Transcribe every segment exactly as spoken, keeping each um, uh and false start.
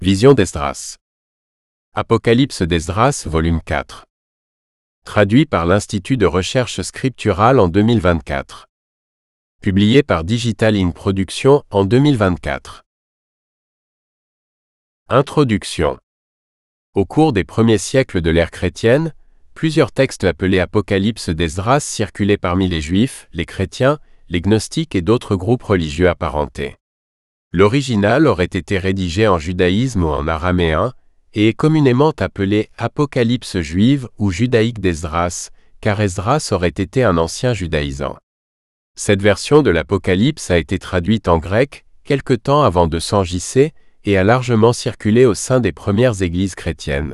Vision d'Esdras. Apocalypse d'Esdras, volume quatre. Traduit par l'Institut de recherche scripturale en deux mille vingt-quatre. Publié par Digital Ink Productions en deux mille vingt-quatre. Introduction. Au cours des premiers siècles de l'ère chrétienne, plusieurs textes appelés Apocalypse d'Esdras circulaient parmi les Juifs, les chrétiens, les gnostiques et d'autres groupes religieux apparentés. L'original aurait été rédigé en judaïsme ou en araméen, et est communément appelé Apocalypse juive ou judaïque d'Esdras, car Esdras aurait été un ancien judaïsant. Cette version de l'Apocalypse a été traduite en grec quelque temps avant deux cents J C et a largement circulé au sein des premières églises chrétiennes.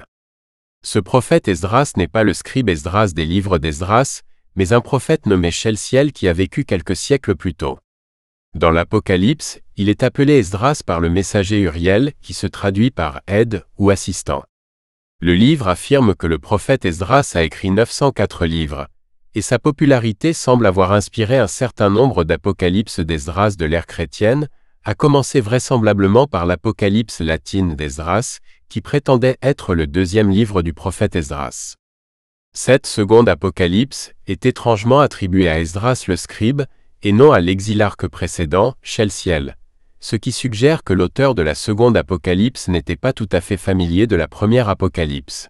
Ce prophète Esdras n'est pas le scribe Esdras des livres d'Esdras, mais un prophète nommé Shelciel qui a vécu quelques siècles plus tôt. Dans l'Apocalypse, il est appelé Esdras par le messager Uriel, qui se traduit par « aide » ou « assistant ». Le livre affirme que le prophète Esdras a écrit neuf cent quatre livres, et sa popularité semble avoir inspiré un certain nombre d'apocalypses d'Esdras de l'ère chrétienne, à commencer vraisemblablement par l'Apocalypse latine d'Esdras, qui prétendait être le deuxième livre du prophète Esdras. Cette seconde apocalypse est étrangement attribuée à Esdras le scribe, et non à l'exilarque précédent, Shelciel, ce qui suggère que l'auteur de la seconde apocalypse n'était pas tout à fait familier de la première apocalypse.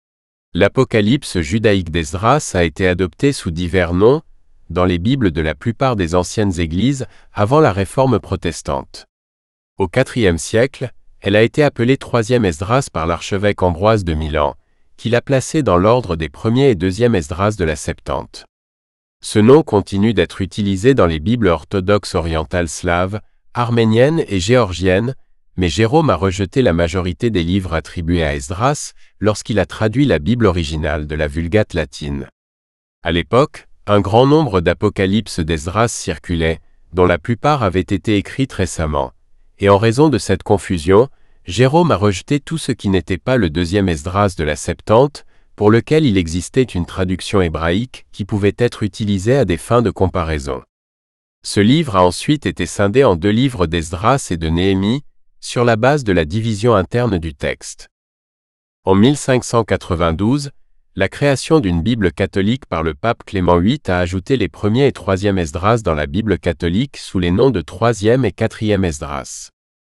L'Apocalypse judaïque d'Esdras a été adoptée sous divers noms dans les Bibles de la plupart des anciennes églises avant la Réforme protestante. Au quatrième siècle, elle a été appelée troisième Esdras par l'archevêque Ambroise de Milan, qui l'a placée dans l'ordre des premiers et deuxième Esdras de la Septante. Ce nom continue d'être utilisé dans les Bibles orthodoxes orientales slaves, arméniennes et géorgiennes, mais Jérôme a rejeté la majorité des livres attribués à Esdras lorsqu'il a traduit la Bible originale de la Vulgate latine. À l'époque, un grand nombre d'apocalypses d'Esdras circulaient, dont la plupart avaient été écrites récemment, et en raison de cette confusion, Jérôme a rejeté tout ce qui n'était pas le deuxième Esdras de la Septante, pour lequel il existait une traduction hébraïque qui pouvait être utilisée à des fins de comparaison. Ce livre a ensuite été scindé en deux livres d'Esdras et de Néhémie, sur la base de la division interne du texte. En mille cinq cent quatre-vingt-douze, la création d'une Bible catholique par le pape Clément huit a ajouté les premiers et troisième Esdras dans la Bible catholique sous les noms de troisième et quatrième Esdras.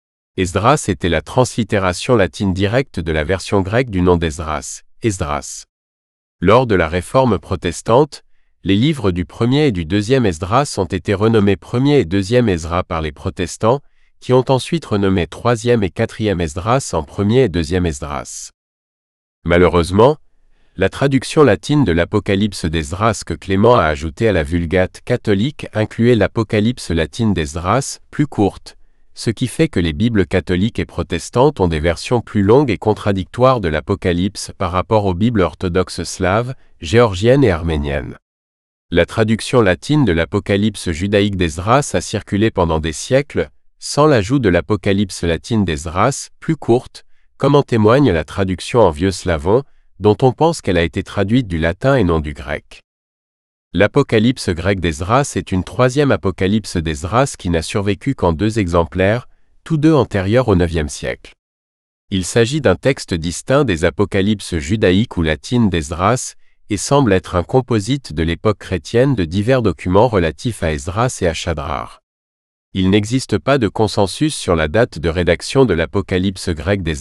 Esdras était la translittération latine directe de la version grecque du nom d'Esdras, Esdras. Lors de la Réforme protestante, les livres du premier et du deuxième Esdras ont été renommés premier et deuxième Ezra par les protestants, qui ont ensuite renommé troisième et quatrième Esdras en premier et deuxième Esdras. Malheureusement, la traduction latine de l'Apocalypse d'Esdras que Clément a ajoutée à la Vulgate catholique incluait l'Apocalypse latine d'Esdras, plus courte, ce qui fait que les Bibles catholiques et protestantes ont des versions plus longues et contradictoires de l'Apocalypse par rapport aux Bibles orthodoxes slaves, géorgiennes et arméniennes. La traduction latine de l'Apocalypse judaïque d'Esdras a circulé pendant des siècles, sans l'ajout de l'Apocalypse latine d'Esdras, plus courte, comme en témoigne la traduction en vieux slavon, dont on pense qu'elle a été traduite du latin et non du grec. L'Apocalypse grecque d'Esdras est une troisième Apocalypse d'Esdras qui n'a survécu qu'en deux exemplaires, tous deux antérieurs au neuvième siècle. Il s'agit d'un texte distinct des Apocalypses judaïques ou latines d'Esdras et semble être un composite de l'époque chrétienne de divers documents relatifs à Esdras et à Chadrar. Il n'existe pas de consensus sur la date de rédaction de l'Apocalypse grecque d'Esdras.